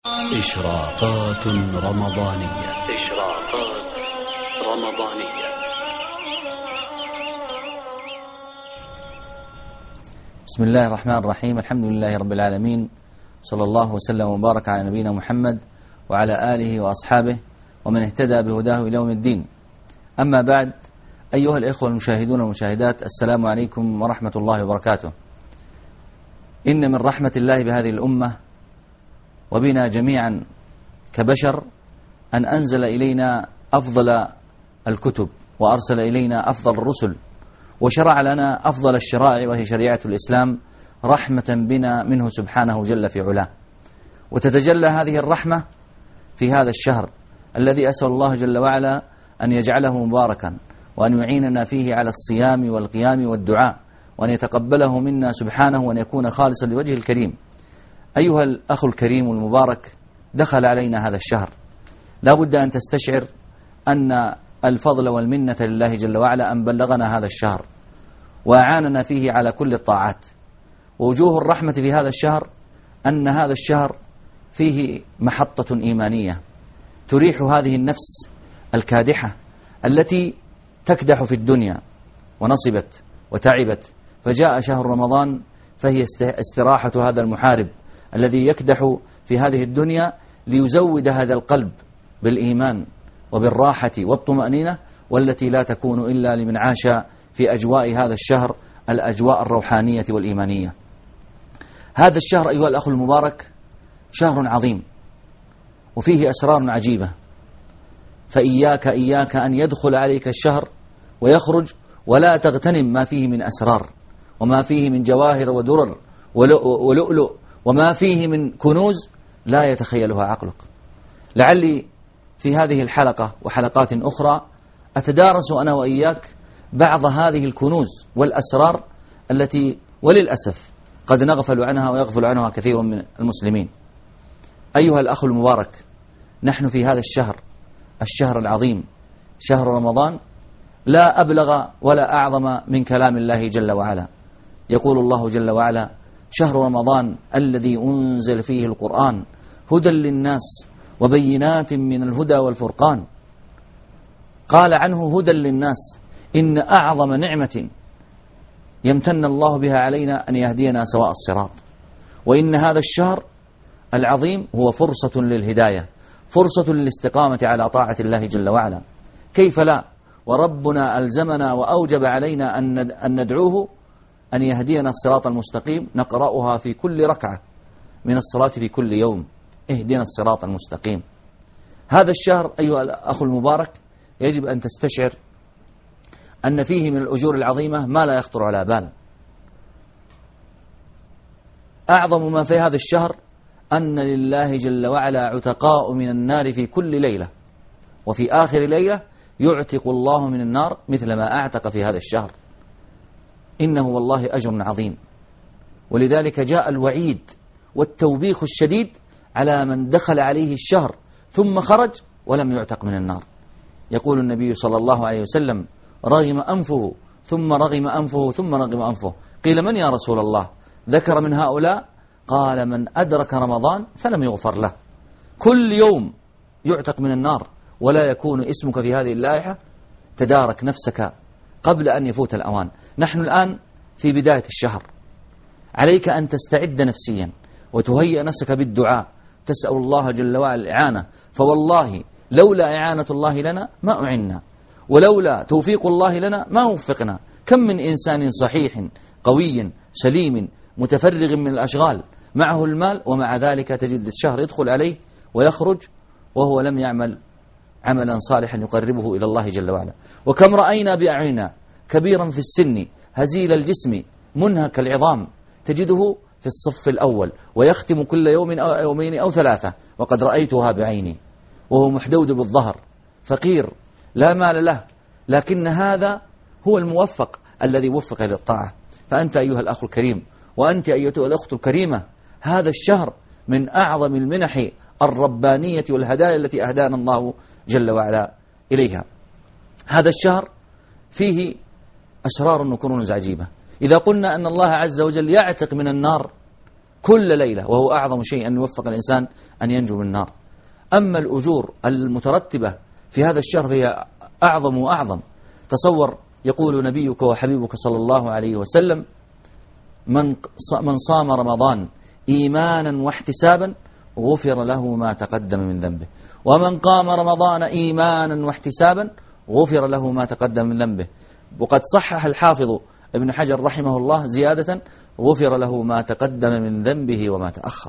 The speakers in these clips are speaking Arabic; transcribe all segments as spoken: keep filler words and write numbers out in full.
إشراقات رمضانية. إشراقات رمضانية. بسم الله الرحمن الرحيم. الحمد لله رب العالمين، صلى الله وسلم وبارك على نبينا محمد وعلى آله وأصحابه ومن اهتدى بهداه إلى يوم الدين. أما بعد، أيها الإخوة المشاهدون والمشاهدات، السلام عليكم ورحمة الله وبركاته. إن من رحمة الله بهذه الأمة وبنا جميعا كبشر أن أنزل إلينا أفضل الكتب وأرسل إلينا أفضل الرسل وشرع لنا أفضل الشرائع، وهي شريعة الإسلام، رحمة بنا منه سبحانه جل في علاه. وتتجلى هذه الرحمة في هذا الشهر الذي أسأل الله جل وعلا أن يجعله مباركا، وأن يعيننا فيه على الصيام والقيام والدعاء، وأن يتقبله منا سبحانه، وأن يكون خالصا لوجه الكريم. أيها الأخ الكريم المبارك، دخل علينا هذا الشهر، لا بد أن تستشعر أن الفضل والمنة لله جل وعلا أن بلغنا هذا الشهر وأعاننا فيه على كل الطاعات. ووجوه الرحمة في هذا الشهر أن هذا الشهر فيه محطة إيمانية تريح هذه النفس الكادحة التي تكدح في الدنيا ونصبت وتعبت، فجاء شهر رمضان فهي استراحة هذا المحارب الذي يكدح في هذه الدنيا ليزود هذا القلب بالإيمان وبالراحة والطمأنينة، والتي لا تكون إلا لمن عاش في أجواء هذا الشهر، الأجواء الروحانية والإيمانية. هذا الشهر أيها الأخ المبارك شهر عظيم وفيه أسرار عجيبة، فإياك إياك أن يدخل عليك الشهر ويخرج ولا تغتنم ما فيه من أسرار، وما فيه من جواهر ودرر ولؤلؤ، وما فيه من كنوز لا يتخيلها عقلك. لعلي في هذه الحلقة وحلقات أخرى أتدارس أنا وإياك بعض هذه الكنوز والأسرار التي وللأسف قد نغفل عنها ويغفل عنها كثير من المسلمين. أيها الأخ المبارك، نحن في هذا الشهر الشهر العظيم، شهر رمضان، لا أبلغ ولا أعظم من كلام الله جل وعلا. يقول الله جل وعلا: شهر رمضان الذي أنزل فيه القرآن هدى للناس وبينات من الهدى والفرقان. قال عنه هدى للناس، إن أعظم نعمة يمتن الله بها علينا أن يهدينا سواء الصراط. وإن هذا الشهر العظيم هو فرصة للهداية، فرصة للاستقامة على طاعة الله جل وعلا. كيف لا وربنا ألزمنا وأوجب علينا أن ندعوه أن يهدينا الصراط المستقيم، نقرأها في كل ركعة من الصلاة في كل يوم: اهدنا الصراط المستقيم. هذا الشهر أيها الأخ المبارك يجب أن تستشعر أن فيه من الأجور العظيمة ما لا يخطر على بال. أعظم ما في هذا الشهر أن لله جل وعلا عتقاء من النار في كل ليلة، وفي آخر ليلة يعتق الله من النار مثل ما أعتق في هذا الشهر. إنه والله أجر عظيم، ولذلك جاء الوعيد والتوبيخ الشديد على من دخل عليه الشهر ثم خرج ولم يعتق من النار. يقول النبي صلى الله عليه وسلم: رغم أنفه ثم رغم أنفه ثم رغم أنفه. قيل: من يا رسول الله؟ ذكر من هؤلاء قال: من أدرك رمضان فلم يغفر له. كل يوم يعتق من النار ولا يكون اسمك في هذه اللائحة. تدارك نفسك قبل أن يفوت الأوان. نحن الآن في بداية الشهر، عليك أن تستعد نفسيا وتهيئ نفسك بالدعاء، تسأل الله جل وعلا الإعانة، فوالله لولا إعانة الله لنا ما أعنا، ولولا توفيق الله لنا ما وفقنا. كم من إنسان صحيح قوي سليم متفرغ من الأشغال معه المال، ومع ذلك تجد الشهر يدخل عليه ويخرج وهو لم يعمل عملا صالحا يقربه إلى الله جل وعلا. وكم رأينا بأعيننا كبيرا في السن هزيل الجسم منهك العظام تجده في الصف الأول ويختم كل يوم أو يومين أو ثلاثة، وقد رأيتها بعيني، وهو محدود بالظهر فقير لا مال له، لكن هذا هو الموفق الذي وفق للطاعة. فأنت أيها الأخ الكريم، وأنت أيتها الأخت الكريمة، هذا الشهر من أعظم المنح الربانية والهدايا التي أهدانا الله جل وعلا إليها. هذا الشهر فيه أسرار وكنوز عجيبة. إذا قلنا أن الله عز وجل يعتق من النار كل ليلة، وهو أعظم شيء أن يوفق الإنسان أن ينجو من النار. أما الأجور المترتبة في هذا الشهر فهي أعظم وأعظم. تصور يقول نبيك وحبيبك صلى الله عليه وسلم: من من صام رمضان إيمانا واحتسابا غفر له ما تقدم من ذنبه، ومن قام رمضان إيمانا واحتسابا غفر له ما تقدم من ذنبه. وقد صحح الحافظ ابن حجر رحمه الله زيادة: غفر له ما تقدم من ذنبه وما تأخر.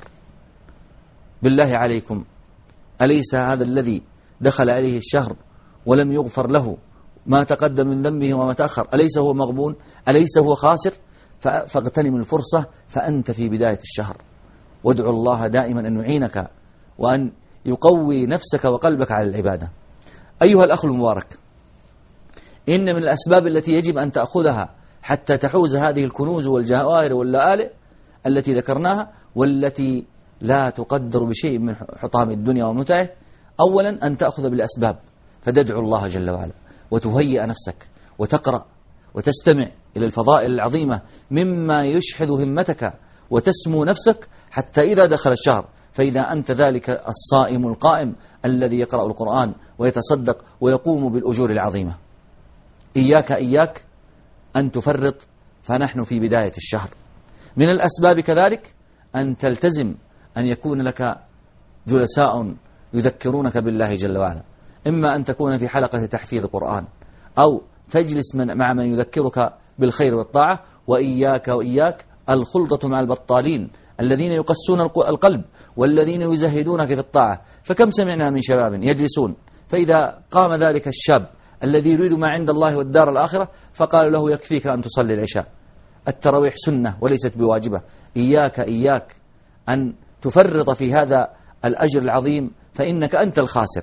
بالله عليكم، أليس هذا الذي دخل عليه الشهر ولم يغفر له ما تقدم من ذنبه وما تأخر، أليس هو مغبون؟ أليس هو خاسر؟ فاغتنم الفرصة، فأنت في بداية الشهر، وادعو الله دائما أن يعينك وأن يقوي نفسك وقلبك على العبادة. أيها الأخ المبارك، إن من الأسباب التي يجب أن تأخذها حتى تحوز هذه الكنوز والجواهر واللآلئ التي ذكرناها والتي لا تقدر بشيء من حطام الدنيا ومتعه، أولا أن تأخذ بالأسباب، فتدعو الله جل وعلا وتهيئ نفسك وتقرأ وتستمع إلى الفضائل العظيمة مما يشحذ همتك وتسمو نفسك حتى إذا دخل الشهر، فإذا أنت ذلك الصائم القائم الذي يقرأ القرآن ويتصدق ويقوم بالأجور العظيمة. إياك إياك أن تفرط، فنحن في بداية الشهر. من الأسباب كذلك أن تلتزم أن يكون لك جلساء يذكرونك بالله جل وعلا، إما أن تكون في حلقة تحفيظ قرآن أو تجلس من مع من يذكرك بالخير والطاعة. وإياك وإياك الخلطة مع البطالين الذين يقسون القلب والذين يزهدونك في الطاعة. فكم سمعنا من شباب يجلسون، فإذا قام ذلك الشاب الذي يريد ما عند الله والدار الآخرة فقالوا له: يكفيك أن تصلي العشاء، التراويح سنة وليست بواجبة. إياك إياك أن تفرط في هذا الأجر العظيم، فإنك أنت الخاسر.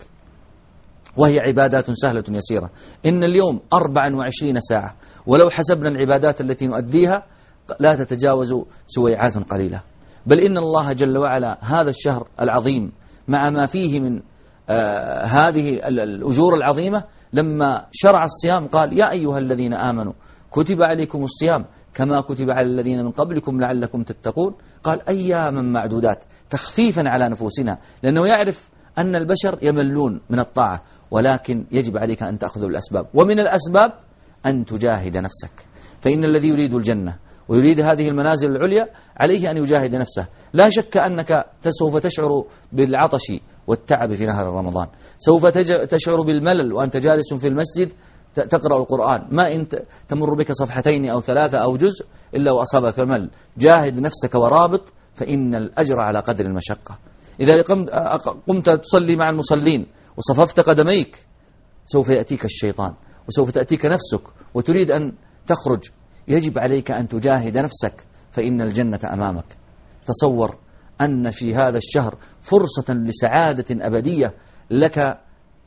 وهي عبادات سهلة يسيرة. إن اليوم أربع وعشرين ساعة، ولو حسبنا العبادات التي نؤديها لا تتجاوز سويعات قليلة. بل إن الله جل وعلا هذا الشهر العظيم مع ما فيه من آه هذه الأجور العظيمة، لما شرع الصيام قال: يا أيها الذين آمنوا كتب عليكم الصيام كما كتب على الذين من قبلكم لعلكم تتقون. قال: أياما معدودات، تخفيفا على نفوسنا، لأنه يعرف أن البشر يملون من الطاعة، ولكن يجب عليك أن تأخذ بالأسباب. ومن الأسباب أن تجاهد نفسك، فإن الذي يريد الجنة ويريد هذه المنازل العليا عليه أن يجاهد نفسه. لا شك أنك سوف تشعر بالعطش والتعب في نهار رمضان، سوف تشعر بالملل وأنت جالس في المسجد تقرأ القرآن، ما إن تمر بك صفحتين أو ثلاثة أو جزء إلا وأصابك الملل. جاهد نفسك ورابط، فإن الأجر على قدر المشقة. إذا قمت تصلي مع المصلين وصففت قدميك سوف يأتيك الشيطان وسوف تأتيك نفسك وتريد أن تخرج. يجب عليك أن تجاهد نفسك، فإن الجنة أمامك. تصور أن في هذا الشهر فرصة لسعادة أبدية لك،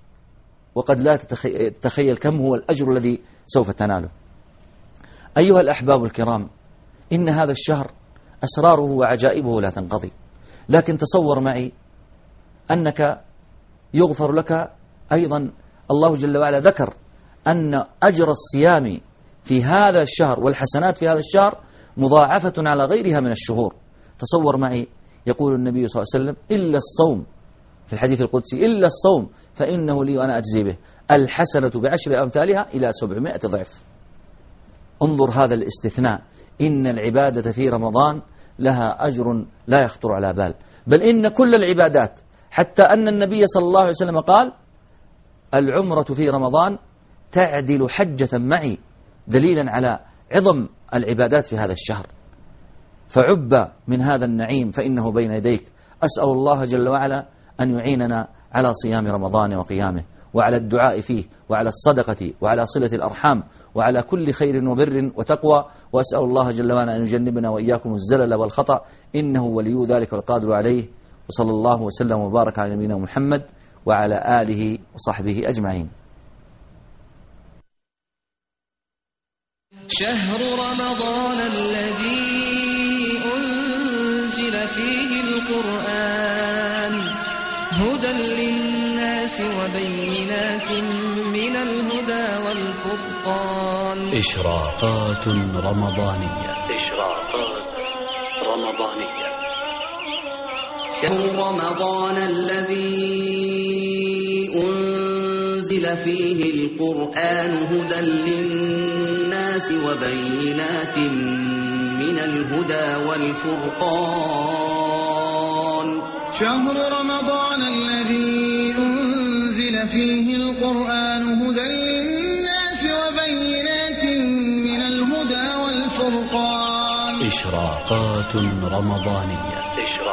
وقد لا تتخيل كم هو الأجر الذي سوف تناله. أيها الأحباب الكرام، إن هذا الشهر أسراره وعجائبه لا تنقضي. لكن تصور معي أنك يغفر لك أيضا. الله جل وعلا ذكر أن أجر الصيام في هذا الشهر والحسنات في هذا الشهر مضاعفة على غيرها من الشهور. تصور معي، يقول النبي صلى الله عليه وسلم: إلا الصوم، في الحديث القدسي: إلا الصوم فإنه لي وأنا أجزي به، الحسنة بعشر أمثالها إلى سبعمائة ضعف. انظر هذا الاستثناء، إن العبادة في رمضان لها أجر لا يخطر على بال، بل إن كل العبادات، حتى أن النبي صلى الله عليه وسلم قال: العمرة في رمضان تعدل حجة معي، دليلا على عظم العبادات في هذا الشهر. فعب من هذا النعيم فإنه بين يديك. أسأل الله جل وعلا أن يعيننا على صيام رمضان وقيامه، وعلى الدعاء فيه، وعلى الصدقة، وعلى صلة الأرحام، وعلى كل خير وبر وتقوى. وأسأل الله جل وعلا أن يجنبنا وإياكم الزلل والخطأ، إنه ولي ذلك والقادر عليه. وصلى الله وسلم وبارك على نبينا محمد وعلى آله وصحبه أجمعين. شهر رمضان الذي أنزل فيه القرآن هدى للناس وبينات من الهدى والفرقان. إشراقات رمضانية. إشراقات رمضانية. شهر رمضان الذي أنزل فيه القرآن هدى للناس وبينات من الهدى والفرقان شهر رمضان الذي أنزل فيه القرآن هدى للناس وبينات من الهدى والفرقان إشراقات رمضانية.